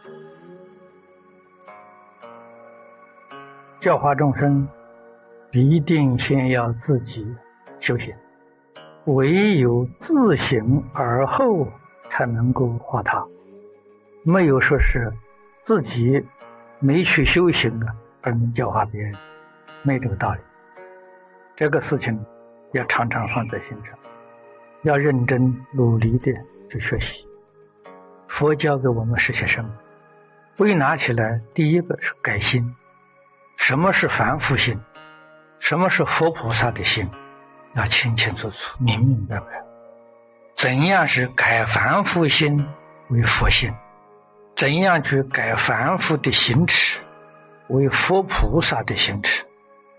教化众生，必定先要自己修行，唯有自省而后才能够化他。没有说是自己没去修行而能教化别人，没这个道理。这个事情要常常放在心上，要认真努力的去学习。佛教给我们是些什么？归纳起来，第一个是改心。什么是凡夫心？什么是佛菩萨的心？要清清楚楚、明明白白。怎样是改凡夫心为佛心？怎样去改凡夫的行持为佛菩萨的行持？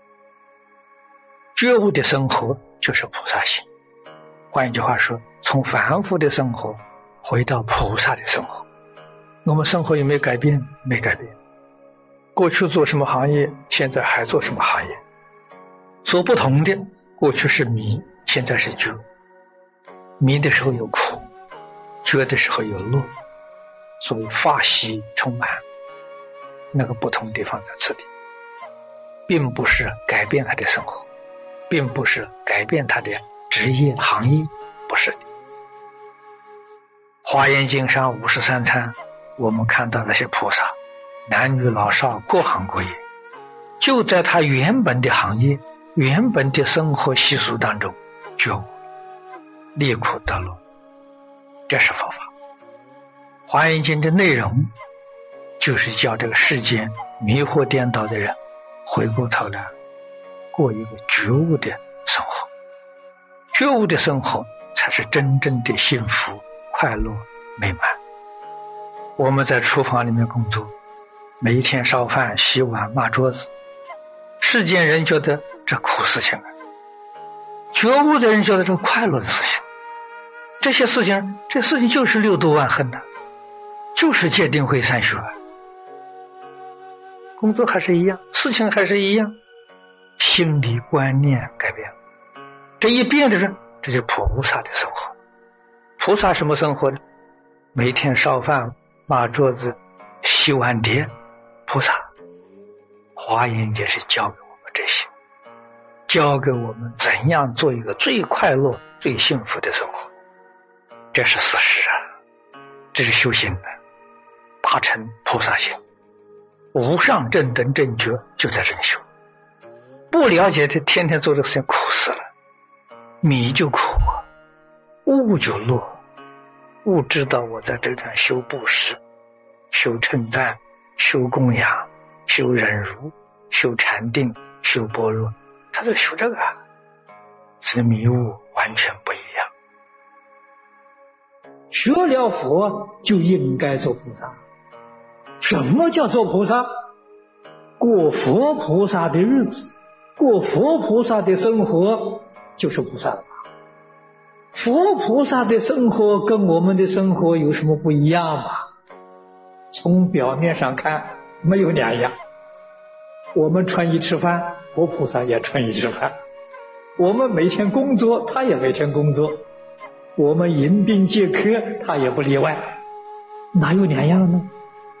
觉悟的生活就是菩萨心。换一句话说，从凡夫的生活回到菩萨的生活。我们生活有没有改变？没改变。过去做什么行业，现在还做什么行业。所不同的，过去是迷，现在是觉。迷的时候有苦，觉的时候有乐，所以法喜充满。那个不同地方在此地，并不是改变他的生活，并不是改变他的职业行业，不是的。华严经上53参，我们看到那些菩萨，男女老少各行各业，就在他原本的行业、原本的生活习俗当中觉悟，离苦得乐，这是佛法。华严经的内容就是叫这个世间迷惑颠倒的人回过头来过一个觉悟的生活。觉悟的生活才是真正的幸福、快乐、美满。我们在厨房里面工作，每一天烧饭、洗碗、抹桌子，世间人觉得这苦事情，觉悟的人觉得这快乐的事情。这些事情，这事情就是六度万恨的，就是戒定慧三学。工作还是一样，事情还是一样，心理观念改变了。这一变的人，这就菩萨的生活。菩萨什么生活呢？每天烧饭、抹桌子、洗碗碟。菩萨华严经是教给我们这些，教给我们怎样做一个最快乐、最幸福的生活。这是事实啊，这是修行的，达成菩萨行。无上正等正觉就在这里修。不了解的，天天做这个事情苦死了。迷就苦，悟就乐。悟知道我在这段修布施、修称赞、修供养、修忍辱、修禅定、修般若，他在修这个，这个迷悟完全不一样。 学了佛就应该做菩萨。什么叫做菩萨？过佛菩萨的日子，过佛菩萨的生活，就是菩萨了。佛菩萨的生活跟我们的生活有什么不一样吗？从表面上看没有两样。我们穿衣吃饭，佛菩萨也穿衣吃饭。我们每天工作，他也每天工作。我们迎宾接客，他也不例外。哪有两样呢？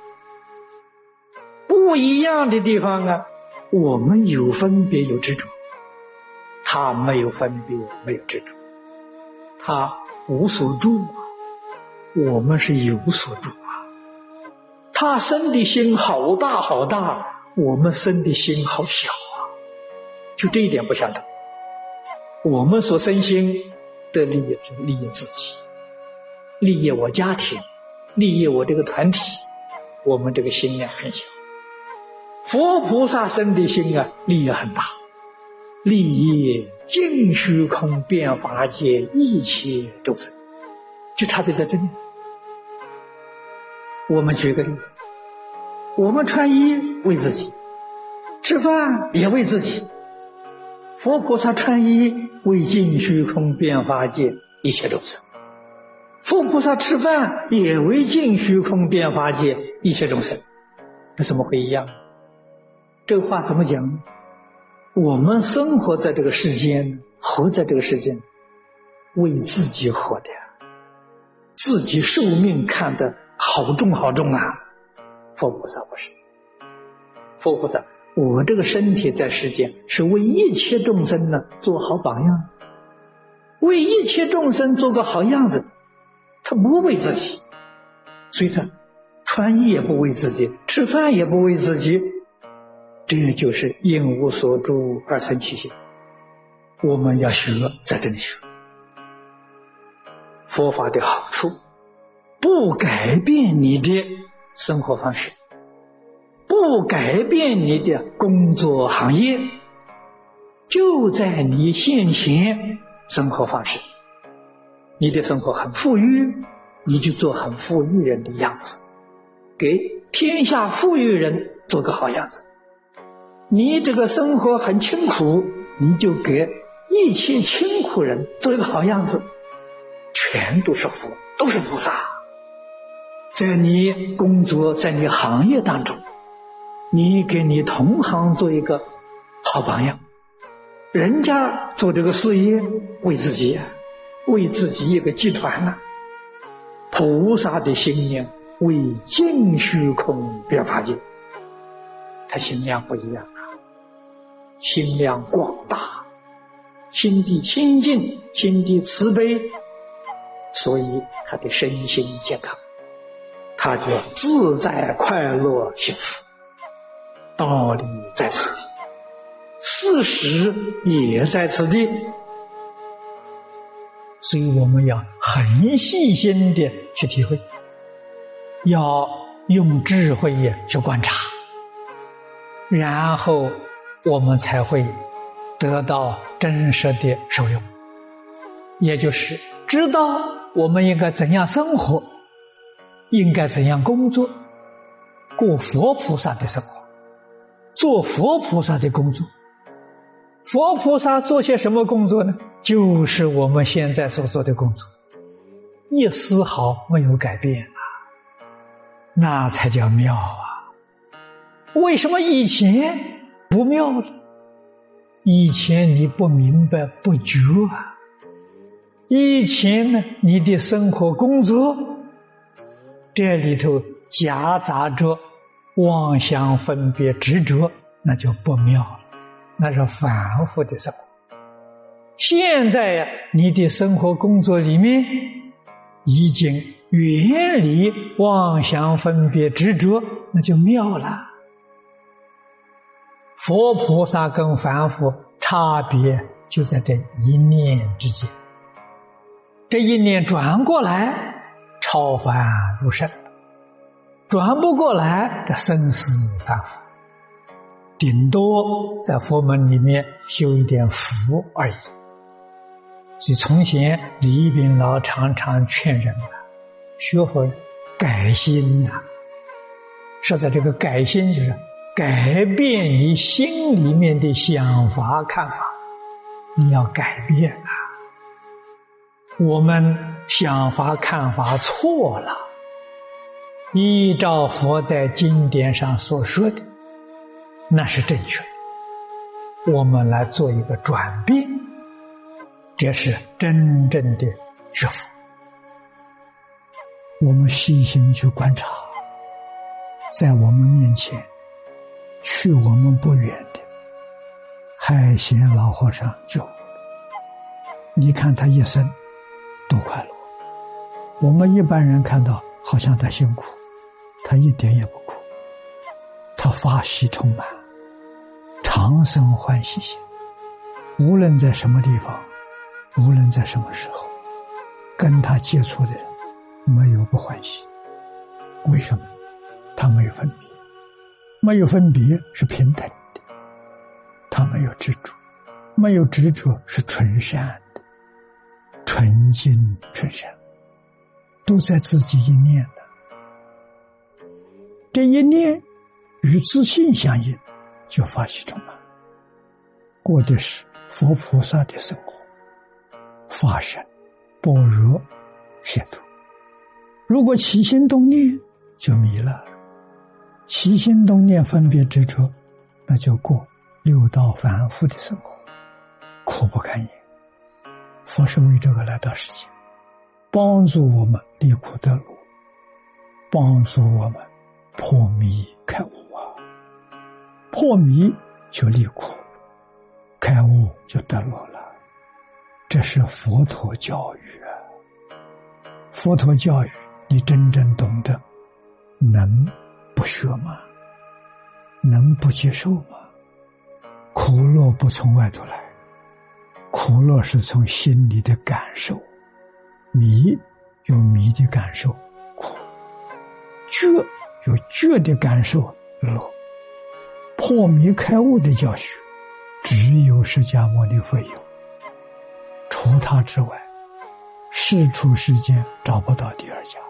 不一样的地方啊，我们有分别有执着，他没有分别没有执着，他无所住啊，我们是有所住啊。他生的心好大好大，我们生的心好小啊，就这一点不相同。我们所生心的利益是利益自己，利益我家庭，利益我这个团体，我们这个心量很小。佛菩萨生的心啊，利益很大，利益尽虚空遍法界一切众生，就差别在这里。我们举个例子，我们穿衣为自己，吃饭也为自己。佛菩萨穿衣为尽虚空遍法界一切众生，佛菩萨吃饭也为尽虚空遍法界一切众生，那怎么会一样？这个话怎么讲呢？我们生活在这个世间，活在这个世间，为自己活的，自己寿命看得好重好重啊， 佛菩萨不是。佛菩萨，我这个身体在世间是为一切众生呢做好榜样，为一切众生做个好样子，他不为自己，所以他穿衣也不为自己，吃饭也不为自己，这就是应无所住而生其心。我们要学，在这里学佛法的好处，不改变你的生活方式，不改变你的工作行业，就在你现前生活方式。你的生活很富裕，你就做很富裕人的样子，给天下富裕人做个好样子。你这个生活很清苦，你就给一切清苦人做一个好样子，全都是佛，都是菩萨。在你工作，在你行业当中，你给你同行做一个好榜样。人家做这个事业为自己啊，为自己一个集团啊。菩萨的心念为尽虚空遍法界，他心量不一样啊，心量广大，心地清净，心地慈悲，所以他的身心健康，他就自在快乐幸福。道理在此地，事实也在此地，所以我们要很细心的去体会，要用智慧去观察，然后我们才会得到真实的受用，也就是知道我们应该怎样生活，应该怎样工作，过佛菩萨的生活，做佛菩萨的工作。佛菩萨做些什么工作呢？就是我们现在所做的工作，一丝毫没有改变啊，那才叫妙啊！为什么以前不妙呢？以前你不明白不觉啊，以前呢你的生活工作这里头夹杂着妄想分别执着，那就不妙了，那是反复的生活。现在呀，你的生活工作里面已经远离妄想分别执着，那就妙了。佛菩萨跟凡夫差别就在这一念之间，这一念转过来，超凡入圣；转不过来，这生死反复，顶多在佛门里面修一点福而已。所以从前李炳老常常劝人学佛改心啊，是在这个改心就是改变你心里面的想法看法，你要改变啊。我们想法看法错了，依照佛在经典上所说的，那是正确的。我们来做一个转变，这是真正的学佛。我们细心去观察，在我们面前去我们不远的海贤老和尚救，你看他一生多快乐。我们一般人看到好像他辛苦，他一点也不苦，他法喜充满，常生欢喜心，无论在什么地方，无论在什么时候，跟他接触的人没有不欢喜。为什么？他没有分别，没有分别是平等的，他没有执着，没有执着是纯善的，纯净纯善，都在自己一念的。这一念与自信相应，就法喜充满，过的是佛菩萨的生活，法身般若显度。如果起心动念就迷了，起心动念分别执着，那就过六道反复的生活，苦不堪言。佛是为这个来到世间，帮助我们离苦得乐，帮助我们破迷开悟啊！破迷就离苦，开悟就得乐了。这是佛陀教育啊！佛陀教育你真正懂得，能不学吗？能不接受吗？苦乐不从外头来，苦乐是从心里的感受，迷有迷的感受，苦；觉有觉的感受，乐。破迷开悟的教学，只有释迦牟尼佛有，除他之外，世出世间找不到第二家。